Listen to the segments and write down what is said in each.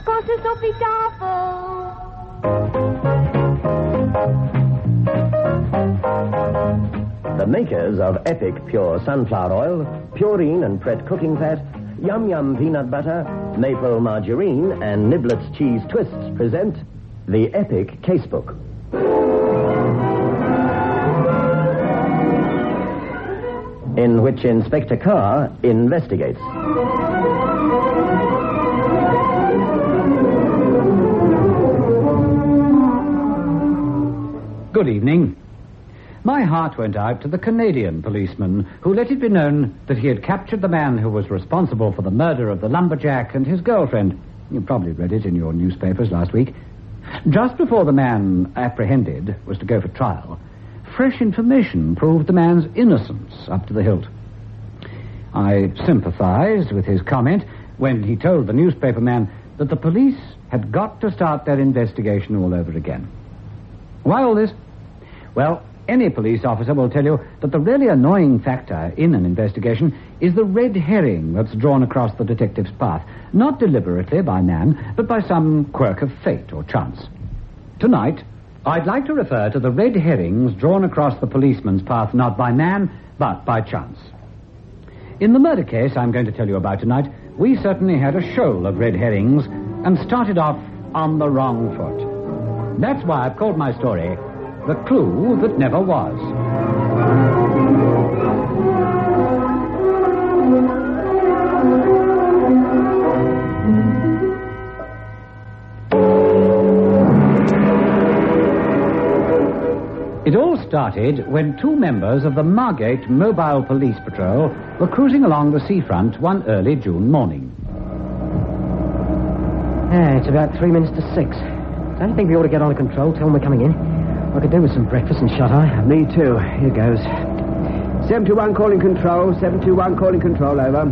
'cause this'll be double. The makers of Epic Pure Sunflower Oil, Purine and Pret Cooking Fat, Yum Yum Peanut Butter, Maple Margarine, and Niblets Cheese Twists present the Epic Casebook. In which Inspector Carr investigates. Good evening. My heart went out to the Canadian policeman who let it be known that he had captured the man who was responsible for the murder of the lumberjack and his girlfriend. You probably read it in your newspapers last week. Just before the man apprehended was to go for trial, fresh information proved the man's innocence up to the hilt. I sympathized with his comment when he told the newspaper man that the police had got to start their investigation all over again. Why all this? Well, any police officer will tell you that the really annoying factor in an investigation is the red herring that's drawn across the detective's path, not deliberately by man, but by some quirk of fate or chance. Tonight, I'd like to refer to the red herrings drawn across the policeman's path not by man, but by chance. In the murder case I'm going to tell you about tonight, we certainly had a shoal of red herrings and started off on the wrong foot. That's why I've called my story The Clue That Never Was. It all started when two members of the Margate Mobile Police Patrol were cruising along the seafront one early June morning. It's about 3 minutes to 6. Don't you think we ought to get under control? Tell them we're coming in. I could do with some breakfast and shut-eye. Me too. Here goes. 721 calling control. 721 calling control, over.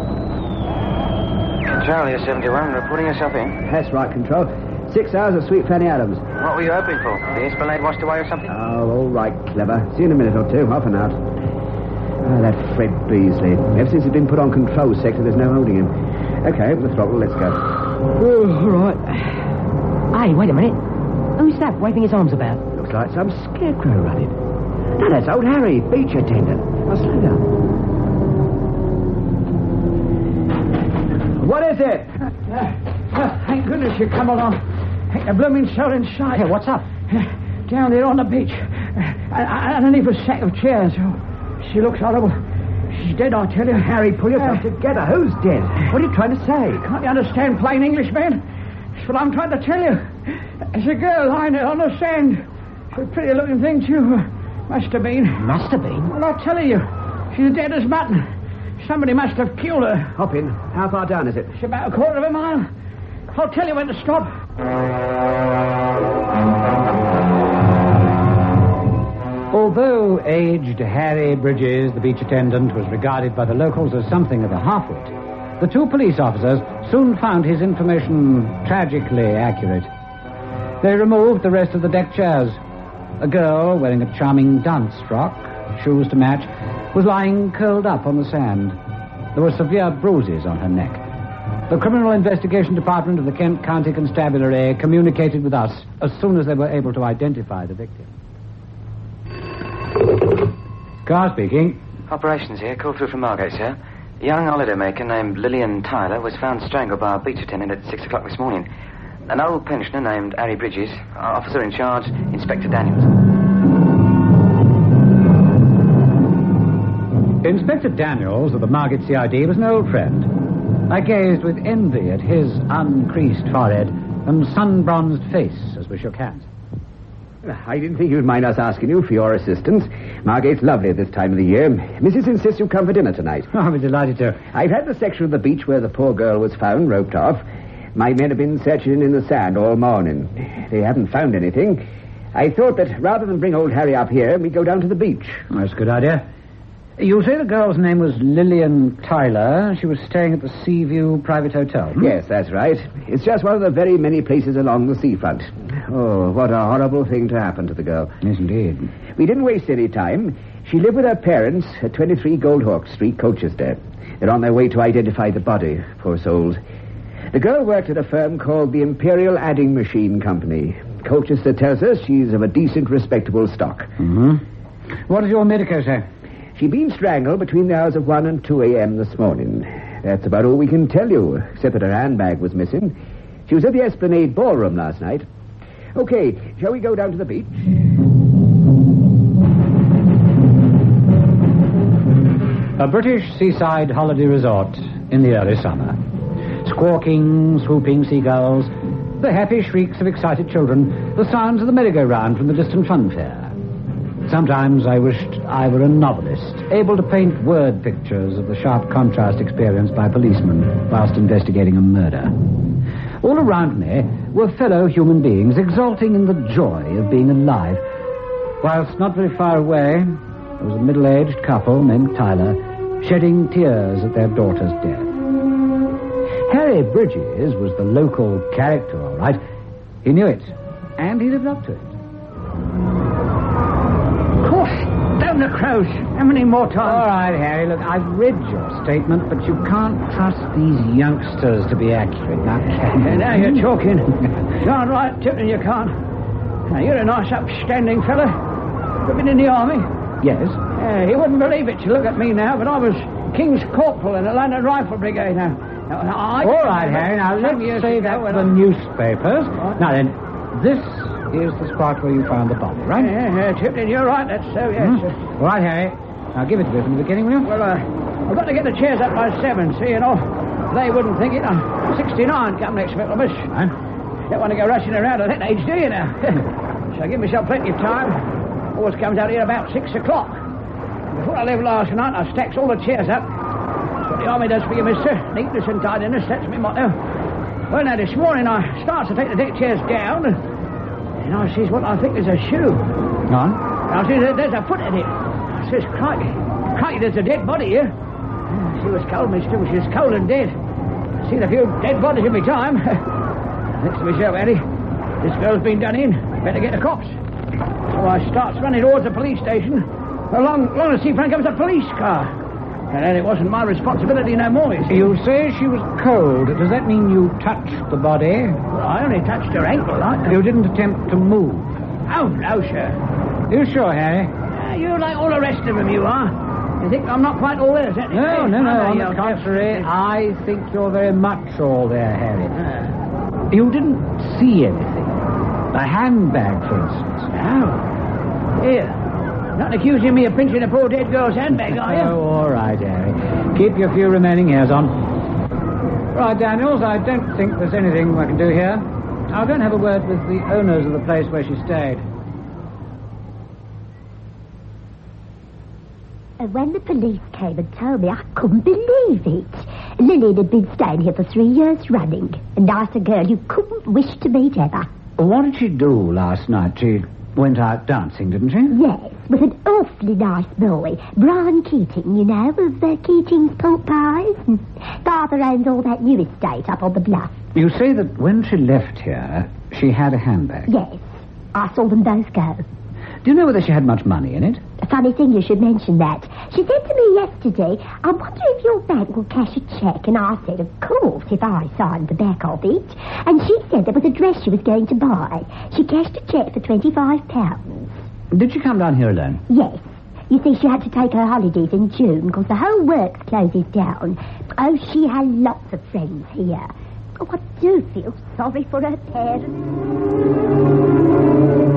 Control, here, 71. Reporting yourself in. That's right, control. 6 hours of Sweet Fanny Adams. What were you hoping for? The Esplanade washed away or something? Oh, all right, clever. See you in a minute or two. Half an hour. Oh, that Fred Beasley. Ever since he's been put on control sector, there's no holding him. Okay, open the throttle. Let's go. Oh, all right. Hey, wait a minute. Who's that waving his arms about? Looks like some scarecrow running. No, that's old Harry, beach attendant. I'll slow down. What is it? Thank goodness you come along. Ain't a blooming soul in sight. Hey, what's up? Down there on the beach. Underneath a sack of chairs. Oh, she looks horrible. She's dead, I tell you. Harry, pull yourself together. Who's dead? What are you trying to say? Can't you understand plain English, man? That's what I'm trying to tell you. There's a girl lying there on the sand. She's a pretty looking thing, too. Must have been. Must have been? Well, I'll tell you. She's dead as mutton. Somebody must have killed her. Hop in. How far down is it? It's about a quarter of a mile. I'll tell you when to stop. Although aged Harry Bridges, the beach attendant, was regarded by the locals as something of a half-wit, the two police officers soon found his information tragically accurate. They removed the rest of the deck chairs. A girl wearing a charming dance frock, shoes to match, was lying curled up on the sand. There were severe bruises on her neck. The Criminal Investigation Department of the Kent County Constabulary communicated with us as soon as they were able to identify the victim. Carr speaking. Operations here. Call through from Margate, sir. A young holidaymaker named Lillian Tyler was found strangled by a beach attendant at 6 o'clock this morning. An old pensioner named Harry Bridges, officer in charge, Inspector Daniels. Inspector Daniels of the Margate CID was an old friend. I gazed with envy at his uncreased forehead and sun-bronzed face as we shook hands. I didn't think you'd mind us asking you for your assistance. Margate's lovely at this time of the year. Mrs. insists you come for dinner tonight. Oh, I'll be delighted to. I've had the section of the beach where the poor girl was found roped off. My men have been searching in the sand all morning. They haven't found anything. I thought that rather than bring old Harry up here, we'd go down to the beach. That's a good idea. You say the girl's name was Lillian Tyler. She was staying at the Seaview Private Hotel. Yes, that's right. It's just one of the very many places along the seafront. Oh, what a horrible thing to happen to the girl. Yes, indeed. We didn't waste any time. She lived with her parents at 23 Goldhawk Street, Colchester. They're on their way to identify the body, poor souls. The girl worked at a firm called the Imperial Adding Machine Company. Colchester tells us she's of a decent, respectable stock. Mm-hmm. What does your medico say? She'd been strangled between the hours of 1 and 2 a.m. this morning. That's about all we can tell you, except that her handbag was missing. She was at the Esplanade Ballroom last night. Okay, shall we go down to the beach? A British seaside holiday resort in the early summer. Squawking, swooping seagulls, the happy shrieks of excited children, the sounds of the merry-go-round from the distant funfair. Sometimes I wished I were a novelist, able to paint word pictures of the sharp contrast experienced by policemen whilst investigating a murder. All around me were fellow human beings exulting in the joy of being alive, whilst not very far away there was a middle-aged couple named Tyler shedding tears at their daughter's death. Harry Bridges was the local character, all right. He knew it, and he lived up to it. Of course, down the crows. How many more times? All right, Harry, look, I've read your statement, but you can't trust these youngsters to be accurate, now can you? Now you're talking. Darn right, Tipton, you can't. Now, you're a nice, upstanding fella. You've been in the army. Yes? You wouldn't believe it to look at me now, but I was King's Corporal in the London Rifle Brigade now. All right, Harry, now let's say that for the newspapers. What? Now then, this is the spot where you found the body, right? Yeah, Tipton, you're right, that's so, yes. All right, Harry. Now give it to me from the beginning, will you? Well, I've got to get the chairs up by 7, so, you know, they wouldn't think it. I'm 69 come next Michaelmas. Right. Don't want to go rushing around at that age, do you now? So I give myself plenty of time. Always comes out here about 6 o'clock. Before I left last night, I stacks all the chairs up. That's what the army does for you, mister. Neatness and tidiness, that's my motto. Well, now, this morning I starts to take the deck chairs down, and I sees what I think is a shoe. Go on. I see there's a foot in it. I says, crikey, there's a dead body here. She was cold, mister. She was cold and dead. I've seen a few dead bodies in my time. Thanks to myself, Eddie. This girl's been done in. Better get the cops. So I starts running towards the police station. Along the seafront comes a police car. And then it wasn't my responsibility no more, you see. You say she was cold. Does that mean you touched the body? Well, I only touched her ankle, like. You didn't attempt to move? Oh, no, sir. You sure, Harry? You're like all the rest of them, you are. You think I'm not quite all there, is that it? No. On the You're contrary, I think you're very much all there, Harry. You didn't see anything. A handbag, for instance. Oh. Here. Not accusing me of pinching a poor dead girl's handbag, are you? Oh, all right, Harry. Keep your few remaining hairs on. Right, Daniels, I don't think there's anything I can do here. I'll go and have a word with the owners of the place where she stayed. When the police came and told me, I couldn't believe it. Lillian had been staying here for 3 years running. A nicer girl you couldn't wish to meet ever. What did she do last night? She went out dancing, didn't she? Yes, with an awfully nice boy. Brian Keating, you know, of Keating's Pork Pies. Father owns all that new estate up on the bluff. You say that when she left here, she had a handbag? Yes, I saw them both go. Do you know whether she had much money in it? A funny thing you should mention that. She said to me yesterday, I wonder if your bank will cash a cheque. And I said, of course, if I signed the back of it. And she said there was a dress she was going to buy. She cashed a cheque for £25. Did she come down here alone? Yes. You see, she had to take her holidays in June because the whole works closes down. Oh, she had lots of friends here. Oh, I do feel sorry for her parents.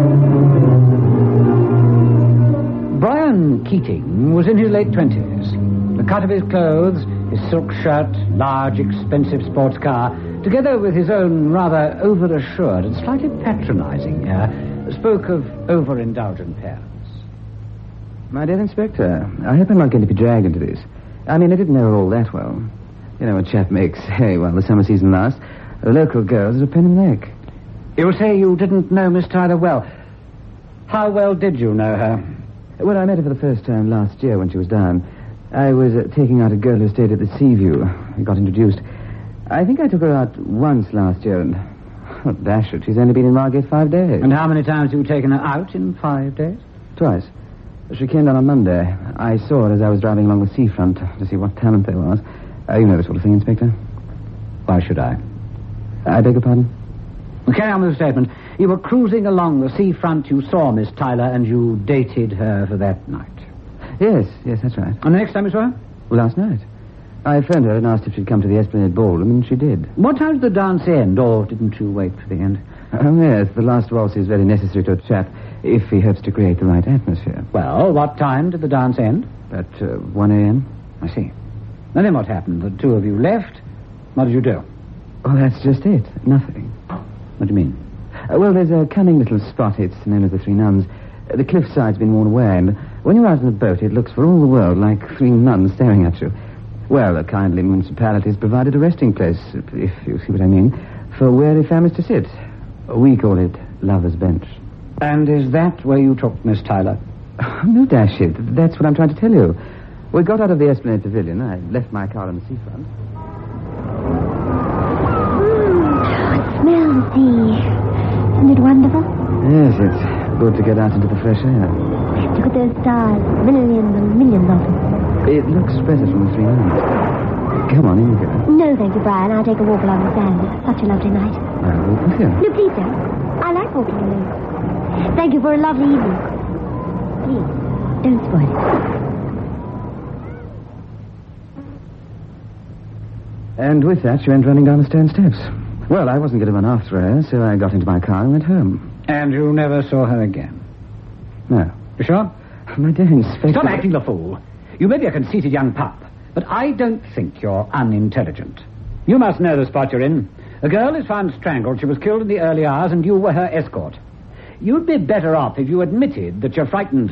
Brian Keating was in his late 20s. The cut of his clothes, his silk shirt, large, expensive sports car, together with his own rather over-assured and slightly patronizing air, spoke of over-indulgent parents. My dear Inspector, I hope I'm not going to be dragged into this. I mean, I didn't know her all that well. You know, a chap makes hay while the summer season lasts. The local girls are a pen in the neck. You say you didn't know Miss Tyler well. How well did you know her? Well, I met her for the first time last year when she was down. I was taking out a girl who stayed at the Seaview. I got introduced. I think I took her out once last year, and... Oh, dash it, she's only been in Margate 5 days. And how many times have you taken her out in 5 days? Twice. She came down on Monday. I saw her as I was driving along the seafront to see what talent there was. You know the sort of thing, Inspector. Why should I? I beg your pardon? Carry on with the statement. You were cruising along the seafront, you saw Miss Tyler, and you dated her for that night. Yes, that's right. And the next time you saw her? Well, last night. I phoned her and asked if she'd come to the Esplanade Ballroom, and she did. What time did the dance end, or didn't you wait for the end? Oh, yes, the last waltz is very necessary to a chap if he hopes to create the right atmosphere. Well, what time did the dance end? At 1 a.m. I see. And then what happened? The two of you left. What did you do? Oh, that's just it. Nothing. What do you mean? Well, there's a cunning little spot. It's known as the Three Nuns. The cliffside's been worn away, and when you're out in a boat, it looks for all the world like three nuns staring at you. Well, a kindly municipality has provided a resting place, if you see what I mean, for weary families to sit. We call it Lover's Bench. And is that where you took Miss Tyler? Oh, no, dash it. That's what I'm trying to tell you. We got out of the Esplanade Pavilion. I left my car on the seafront. It smells sea. Isn't it wonderful? Yes, it's good to get out into the fresh air. Look at those stars. Millions and millions of them. It looks better from the Three Nuns. Come on, in you go. No, thank you, Brian. I'll take a walk along the sand. It's such a lovely night. I'll walk with you. No, please don't. I like walking alone. Thank you for a lovely evening. Please, don't spoil it. And with that, she went running down the stone steps. Well, I wasn't going to run after her, so I got into my car and went home. And you never saw her again? No. You sure? My dear Inspector... Stop acting the fool. You may be a conceited young pup, but I don't think you're unintelligent. You must know the spot you're in. A girl is found strangled. She was killed in the early hours, and you were her escort. You'd be better off if you admitted that you're frightened.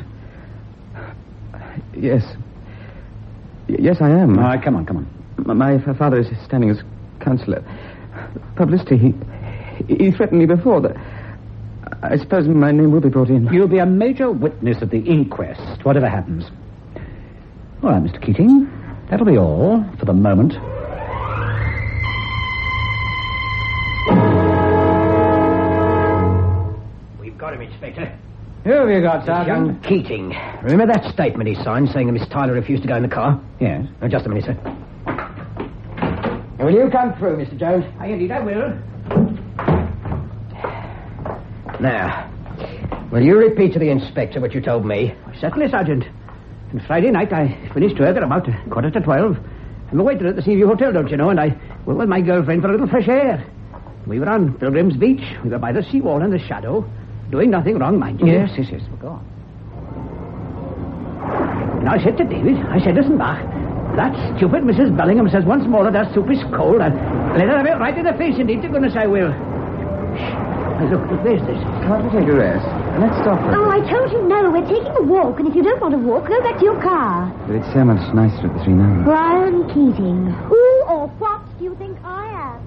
Yes. Yes, I am. All right, come on. My father is standing as counselor. Publicity, he threatened me before. I suppose my name will be brought in. You'll be a major witness at the inquest, whatever happens. All right, Mr. Keating. That'll be all for the moment. We've got him, Inspector. Who have you got, Sergeant? Young Keating. Remember that statement he signed saying that Miss Tyler refused to go in the car? Yes. Oh, just a minute, sir. Will you come through, Mr. Jones? Indeed, I will. Now, will you repeat to the inspector what you told me? Certainly, Sergeant. On Friday night, I finished work at about 12:15. I'm a waiter at the Seaview Hotel, don't you know, and I went with my girlfriend for a little fresh air. We were on Pilgrim's Beach. We were by the seawall in the shadow, doing nothing wrong, mind you. Yes. Well, go on. And I said to David, listen, Bach, that stupid Mrs. Bellingham says once more that her soup is cold, and let her have it right in the face, indeed, to goodness I will. Shh. Look, there's this. Can't we take a rest? Let's stop for a Oh, I told you no. We're taking a walk, and if you don't want to walk, go back to your car. But it's so much nicer at the Three Nuns. Brian Keating. Who or what do you think I am?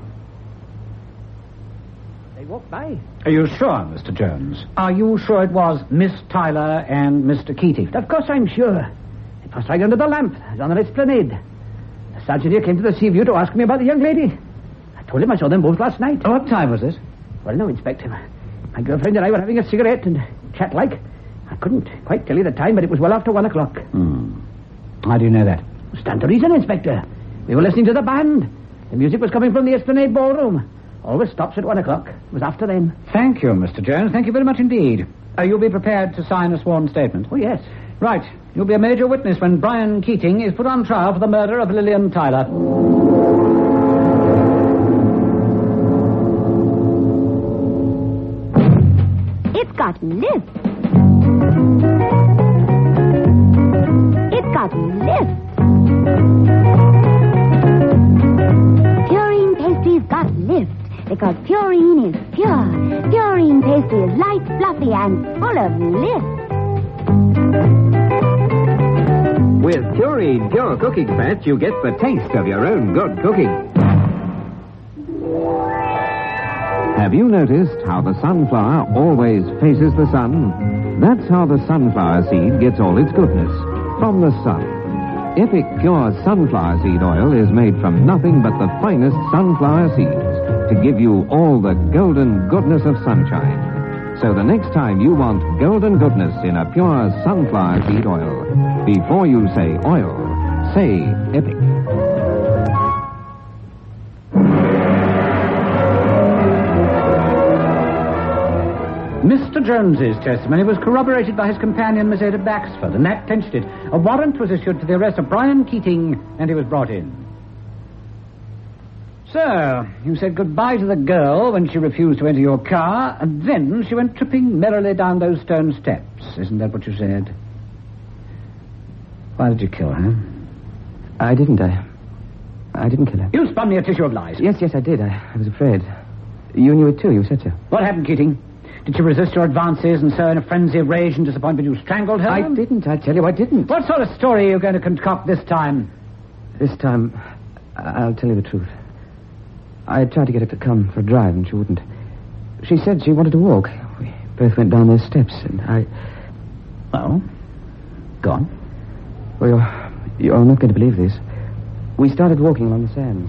They walked by. Are you sure, Mr. Jones? Are you sure it was Miss Tyler and Mr. Keating? Of course I'm sure. It passed right under the lamp. It was on the Esplanade. The sergeant here came to the Seaview to ask me about the young lady. I told him I saw them both last night. What time was it? Well, no, Inspector. My girlfriend and I were having a cigarette and chat-like. I couldn't quite tell you the time, but it was well after 1 o'clock. How do you know that? Stand to reason, Inspector. We were listening to the band. The music was coming from the Esplanade Ballroom. Always stops at 1 o'clock. It was after then. Thank you, Mr. Jones. Thank you very much indeed. You'll be prepared to sign a sworn statement? Oh, yes. Right. You'll be a major witness when Brian Keating is put on trial for the murder of Lillian Tyler. It's got lift. It's got lift. Purine pastry's got lift because Purine is pure. Purine pastry is light, fluffy, and full of lift. With Purine Pure Cooking Fat, you get the taste of your own good cooking. Have you noticed how the sunflower always faces the sun? That's how the sunflower seed gets all its goodness, from the sun. Epic Pure Sunflower Seed Oil is made from nothing but the finest sunflower seeds to give you all the golden goodness of sunshine. So the next time you want golden goodness in a pure sunflower seed oil, before you say oil, say Epic. Mr. Jones's testimony was corroborated by his companion, Miss Ada Baxford, and that clinched it. A warrant was issued for the arrest of Brian Keating, and he was brought in. So, you said goodbye to the girl when she refused to enter your car, and then she went tripping merrily down those stone steps. Isn't that what you said? Why did you kill her? I didn't kill her. You spun me a tissue of lies. Yes, I did. I was afraid. You knew it too. You said so. What happened, Keating? Did she resist your advances and so in a frenzy of rage and disappointment you strangled her? I didn't. I tell you, I didn't. What sort of story are you going to concoct this time? This time, I'll tell you the truth. I tried to get her to come for a drive, and she wouldn't. She said she wanted to walk. We both went down those steps, and I... Oh? Go on. Well, you're not going to believe this. We started walking along the sands.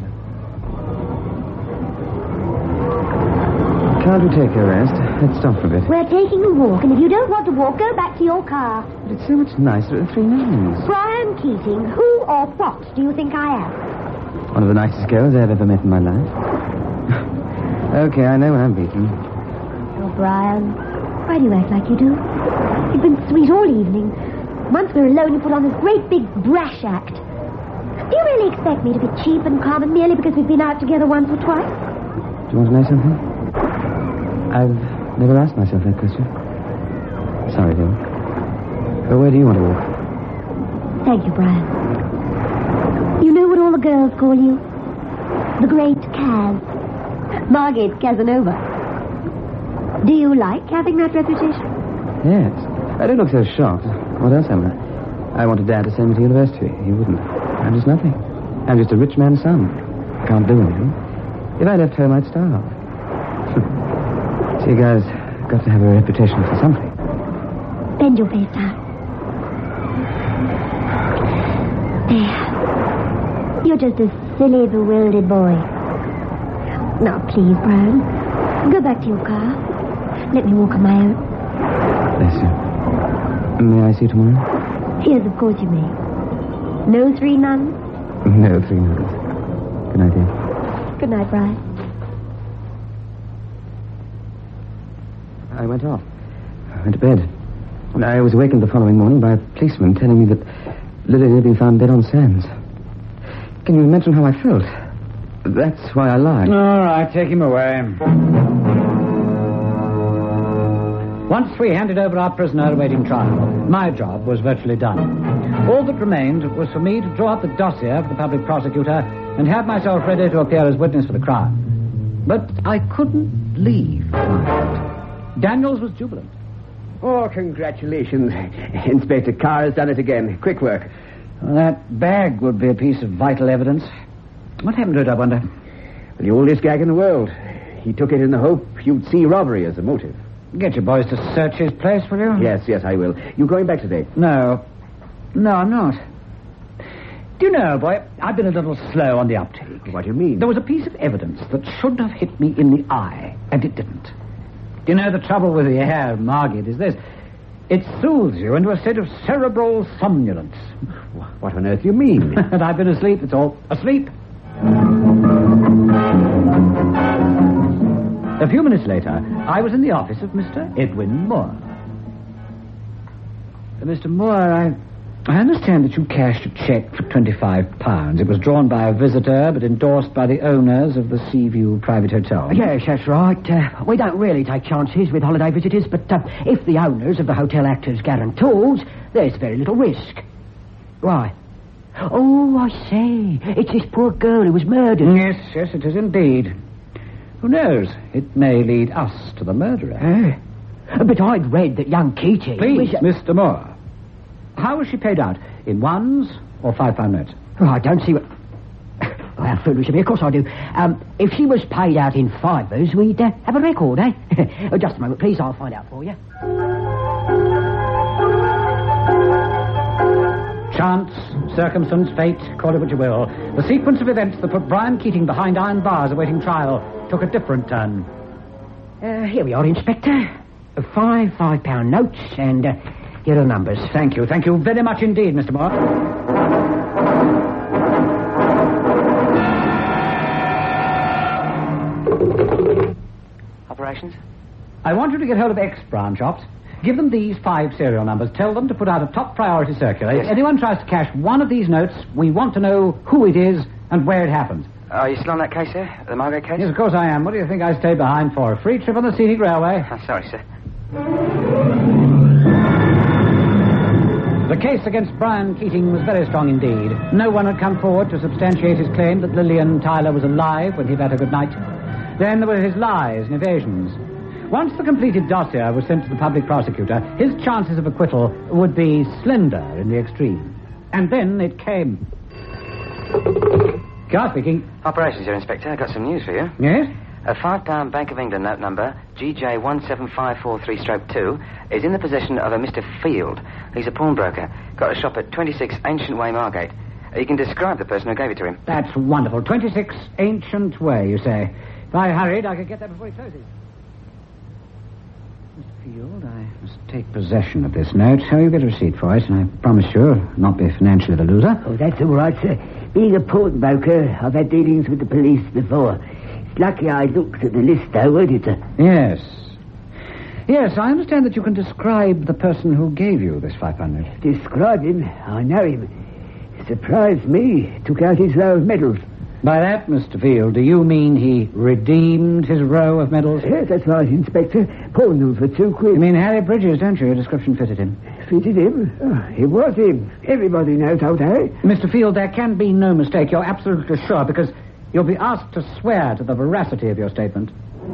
Can't we take a rest? Let's stop for a bit. We're taking a walk, and if you don't want to walk, go back to your car. But it's so much nicer at Three Names. Brian Keating, who or what do you think I am? One of the nicest girls I've ever met in my life. Okay, I know when I'm beaten. Oh, Brian, why do you act like you do? You've been sweet all evening. Once we're alone, you put on this great big brash act. Do you really expect me to be cheap and common merely because we've been out together once or twice? Do you want to know something? I've never asked myself that question. Sorry, dear. But where do you want to walk? Thank you, Brian. You know what all the girls call you? The Great Kaz. Margate Casanova. Do you like having that reputation? Yes. I don't look so shocked. What else am I? I wanted Dad to send me to university. He wouldn't. I'm just nothing. I'm just a rich man's son. I can't do anything. If I left home, I'd starve. See, guys, got to have a reputation for something. Bend your face down. There. You're just a silly, bewildered boy. Now, please, Brian, go back to your car. Let me walk on my own. Bless you. May I see you tomorrow? Yes, of course you may. No three nuns? No, 3 nuns. Good night, dear. Good night, Brian. I went off. I went to bed. And I was awakened the following morning by a policeman telling me that Lily had been found dead on sands. Can you imagine how I felt? That's why I lied. All right, take him away. Once we handed over our prisoner awaiting trial, my job was virtually done. All that remained was for me to draw up the dossier of the public prosecutor and have myself ready to appear as witness for the crime. But I couldn't leave tonight. Daniels was jubilant. Oh, congratulations. Inspector Carr has done it again. Quick work. Well, that bag would be a piece of vital evidence. What happened to it, I wonder? The oldest gag in the world. He took it in the hope you'd see robbery as a motive. Get your boys to search his place, will you? Yes, I will. You going back today? No, I'm not. Do you know, boy, I've been a little slow on the uptake. What do you mean? There was a piece of evidence that should have hit me in the eye, and it didn't. Do you know the trouble with the air, Margate, is this? It soothes you into a state of cerebral somnolence. What on earth do you mean? And I've been asleep, that's all. Asleep. A few minutes later, I was in the office of Mr. Edwin Moore. Mr. Moore, I understand that you cashed a cheque for £25. It was drawn by a visitor, but endorsed by the owners of the Seaview Private Hotel. Yes, that's right. We don't really take chances with holiday visitors, but if the owners of the hotel act as guarantors, there's very little risk. Why? Oh, I see. It's this poor girl who was murdered. Yes, it is indeed. Who knows? It may lead us to the murderer. But I'd read that young Keating Please, was... Mr. Moore. How was she paid out? In ones or £5 notes? Oh, I don't see what... Oh, how foolish of me. Of course I do. If she was paid out in fivers, we'd have a record, eh? Oh, just a moment, please. I'll find out for you. Chance, circumstance, fate, call it what you will. The sequence of events that put Brian Keating behind iron bars awaiting trial took a different turn. Here we are, Inspector. 5 £5 notes, and here are numbers. Thank you very much indeed, Mr. Moore. Operations? I want you to get hold of X brown shops. Give them these 5 serial numbers. Tell them to put out a top priority circular. If anyone tries to cash one of these notes, we want to know who it is and where it happened. Are you still on that case, sir? The Margate case? Yes, of course I am. What do you think I stayed behind for? A free trip on the scenic railway? Sorry, sir. The case against Brian Keating was very strong indeed. No one had come forward to substantiate his claim that Lillian Tyler was alive when he bade her good night. Then there were his lies and evasions. Once the completed dossier was sent to the public prosecutor, his chances of acquittal would be slender in the extreme. And then it came. Carl speaking. Operations here, Inspector. I've got some news for you. Yes? A £5 Bank of England note number, GJ17543-2, is in the possession of a Mr. Field. He's a pawnbroker. Got a shop at 26 Ancient Way, Margate. You can describe the person who gave it to him. That's wonderful. 26 Ancient Way, you say. If I hurried, I could get there before he closes. Mr. Field, I must take possession of this note. So you get a receipt for it, and I promise you I'll not be financially the loser. Oh, that's all right, sir. Being a pawnbroker, I've had dealings with the police before. It's lucky I looked at the list, though, weren't it, sir? Yes. Yes, I understand that you can describe the person who gave you this 500. Describe him? I know him. Surprised me. Took out his row of medals. By that, Mr. Field, do you mean he redeemed his row of medals? Yes, that's right, Inspector. Pawned them for £2. You mean Harry Bridges, don't you? Your description fitted him. Fitted him? Oh, it was him. Everybody knows old Harry. Mr. Field, there can be no mistake. You're absolutely sure, because you'll be asked to swear to the veracity of your statement.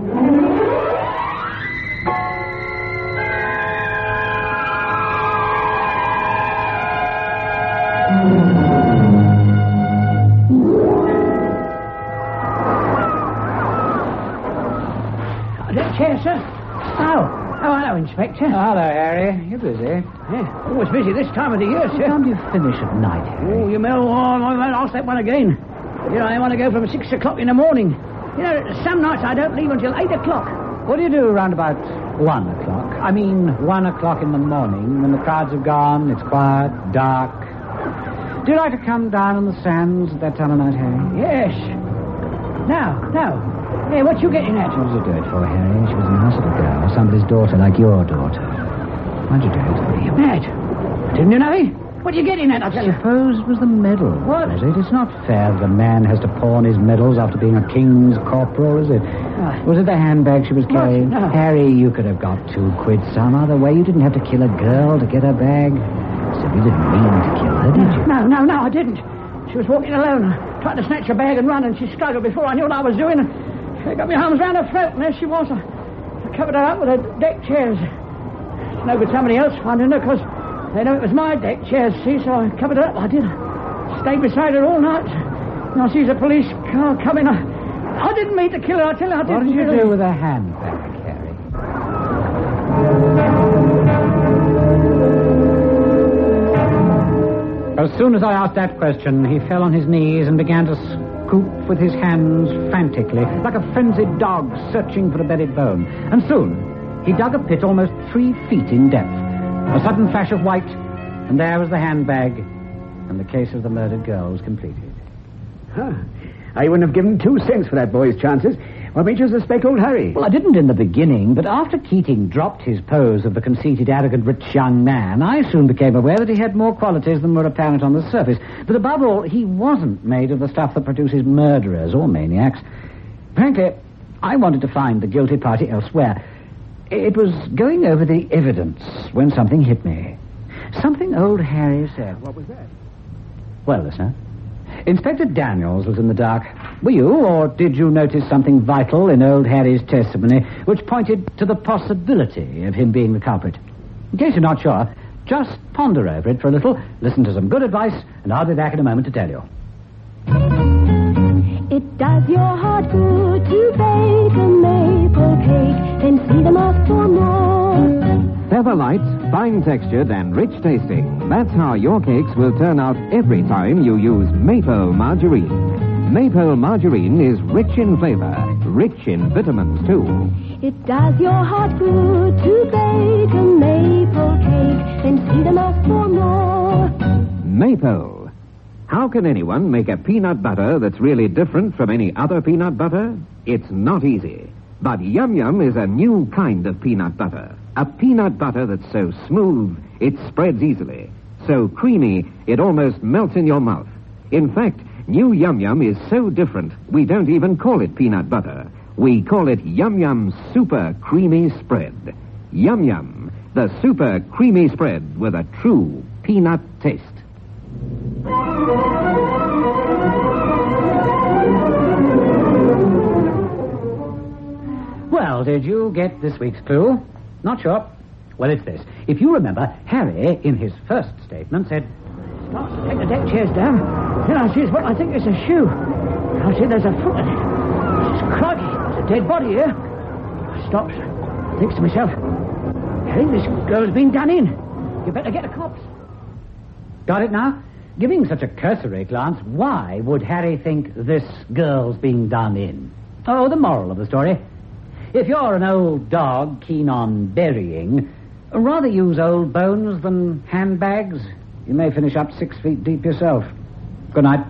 Chair, sir. Oh, hello, Inspector. Hello, Harry. You're busy. Yeah, always busy this time of the year, What sir. time do you finish at night, Harry? Oh, you know, I'll say one again. You know, I want to go from 6 o'clock in the morning. You know, some nights I don't leave until 8 o'clock. What do you do around about 1 o'clock? I mean, 1 o'clock in the morning, when the crowds have gone, it's quiet, dark. Do you like to come down on the sands at that time of night, Harry? Yes. No. Hey, what you getting at? What did you do it for, Harry? She was a nice little girl, somebody's daughter like your daughter. Why'd you do it? You're mad. Didn't you know me? What are you getting at, I tell you? Suppose it was the medal. What? Was it? It's not fair that a man has to pawn his medals after being a king's corporal, is it? Was it the handbag she was carrying? No. Harry, you could have got £2 some other way. You didn't have to kill a girl to get her bag. So you didn't mean to kill her, did you? No, I didn't. She was walking alone. I tried to snatch her bag and run, and she struggled before I knew what I was doing. I got my arms round her throat, and there she was. I covered her up with her deck chairs. It's no good somebody else finding her, because they know it was my deck chairs, see, so I covered her up. I did. Stayed beside her all night. And I sees a police car coming. I didn't mean to kill her, I tell you, I didn't. What did you really do with her handbag, Harry? As soon as I asked that question, he fell on his knees and began to scoop with his hands frantically, like a frenzied dog searching for a buried bone. And soon, he dug a pit almost 3 feet in depth. A sudden flash of white, and there was the handbag, and the case of the murdered girl was completed. Huh. I wouldn't have given 2 cents for that boy's chances. What made you suspect old Harry? Well, I didn't in the beginning, but after Keating dropped his pose of the conceited, arrogant, rich young man, I soon became aware that he had more qualities than were apparent on the surface. But above all, he wasn't made of the stuff that produces murderers or maniacs. Frankly, I wanted to find the guilty party elsewhere. It was going over the evidence when something hit me. Something old Harry said. What was that? Well, listener, Inspector Daniels was in the dark. Were you, or did you notice something vital in old Harry's testimony which pointed to the possibility of him being the culprit? In case you're not sure, just ponder over it for a little, listen to some good advice, and I'll be back in a moment to tell you. It does your heart good to bake a maple cake and see them ask for more. Feather light, fine textured and rich tasting. That's how your cakes will turn out every time you use Maple Margarine. Maple Margarine is rich in flavor, rich in vitamins too. It does your heart good to bake a maple cake and see them ask for more. Maple. How can anyone make a peanut butter that's really different from any other peanut butter? It's not easy. But Yum Yum is a new kind of peanut butter. A peanut butter that's so smooth, it spreads easily. So creamy, it almost melts in your mouth. In fact, new Yum Yum is so different, we don't even call it peanut butter. We call it Yum Yum Super Creamy Spread. Yum Yum, the super creamy spread with a true peanut taste. Well, did you get this week's clue? Not sure. Well, it's this. If you remember, Harry, in his first statement, said... Starts to take the deck chairs down. Then I sees what I think is a shoe. I see there's a foot in it. Crikey, there's a dead body here. I stops. Thinks to myself, Harry, this girl's been done in. You better get the cops. Got it now? Giving such a cursory glance, why would Harry think this girl's being done in? Oh, the moral of the story. If you're an old dog keen on burying, rather use old bones than handbags. You may finish up 6 feet deep yourself. Good night.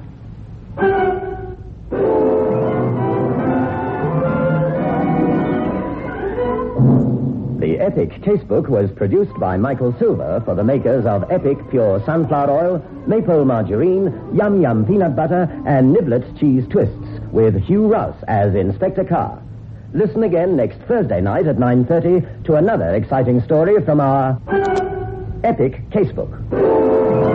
The Epic Casebook was produced by Michael Silver for the makers of Epic Pure Sunflower Oil, Maple Margarine, Yum Yum Peanut Butter, and Niblets Cheese Twists, with Hugh Rouse as Inspector Carr. Listen again next Thursday night at 9:30 to another exciting story from our Epic Casebook.